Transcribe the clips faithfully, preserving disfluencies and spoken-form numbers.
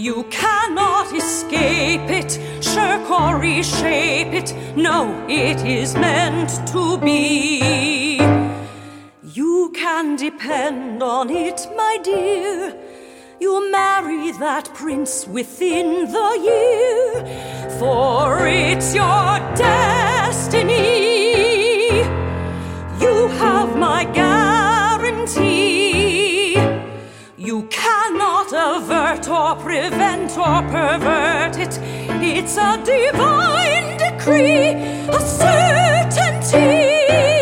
You cannot escape it, shirk or reshape it. No, it is meant to be. You can depend on it, my dear. You'll marry that prince within the year, for it's your destiny. You have my guarantee. You cannot avert or prevent or pervert it. It's a divine decree, a certainty.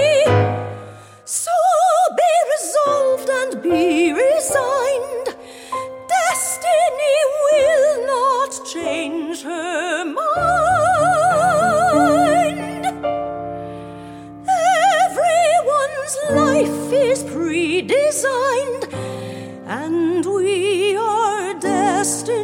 So be resolved and be resigned. Destiny will not change her mind. Everyone's life is predesigned, and we are destined